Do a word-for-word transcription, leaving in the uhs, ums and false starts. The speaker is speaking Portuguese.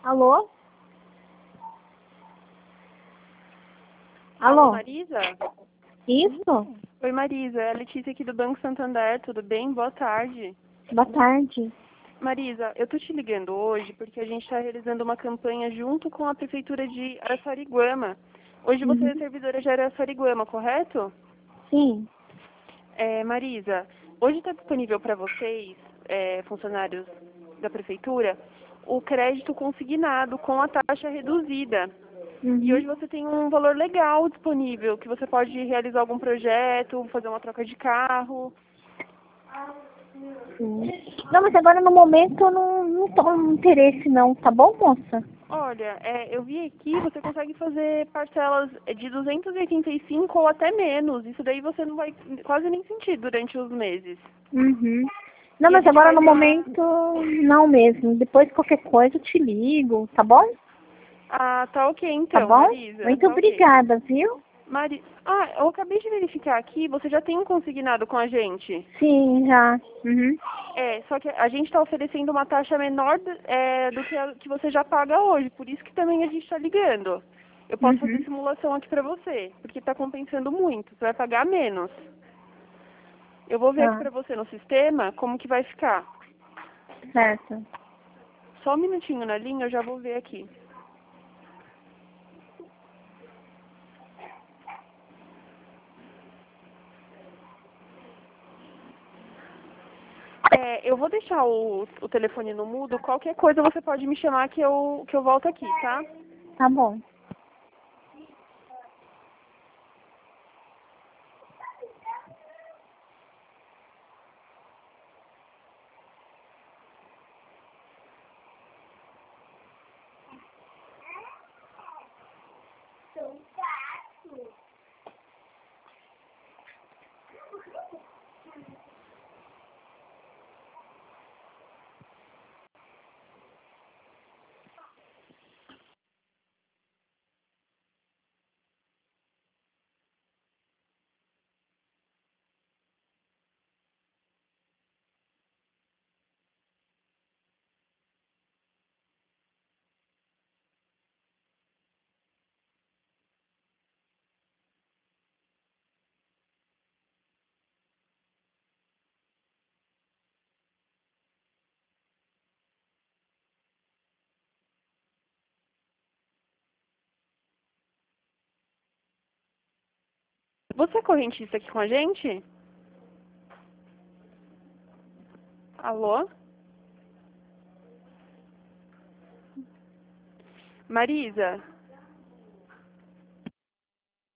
Alô? Alô, Alô? Marisa? Isso? Oi, Marisa. É a Letícia aqui do Banco Santander. Tudo bem? Boa tarde. Boa tarde. Marisa, eu tô te ligando hoje porque a gente está realizando uma campanha junto com a Prefeitura de Araçariguama. Hoje você é Uhum. servidora de Araçariguama, correto? Sim. É, Marisa, hoje está disponível para vocês, é, funcionários da Prefeitura, o crédito consignado com a taxa reduzida. E Uhum. hoje você tem um valor legal disponível, que você pode realizar algum projeto, fazer uma troca de carro. Sim. Não, mas agora no momento eu não, não tô com interesse não, tá bom, moça? Olha, é, eu vi aqui, você consegue fazer parcelas de duzentos e oitenta e cinco ou até menos. Isso daí você não vai quase nem sentir durante os meses. Uhum. Não, E a mas gente agora faz no uma... momento não mesmo. Depois qualquer coisa eu te ligo, tá bom? Ah, tá ok Tá então, bom? Marisa, Muito tá ok. obrigada, viu? Mari... Ah, eu acabei de verificar aqui, você já tem um consignado com a gente. Sim, já. Uhum. É, só que a gente está oferecendo uma taxa menor é, do que a que você já paga hoje, por isso que também a gente está ligando. Eu posso fazer Uhum. simulação aqui para você, porque está compensando muito, você vai pagar menos. Eu vou ver aqui Tá, para você no sistema como que vai ficar. certo. Só um minutinho na linha, eu já vou ver aqui. É, eu vou deixar o, o telefone no mudo, qualquer coisa você pode me chamar que eu, que eu volto aqui, tá? Tá bom. Você é correntista aqui com a gente? Alô? Marisa?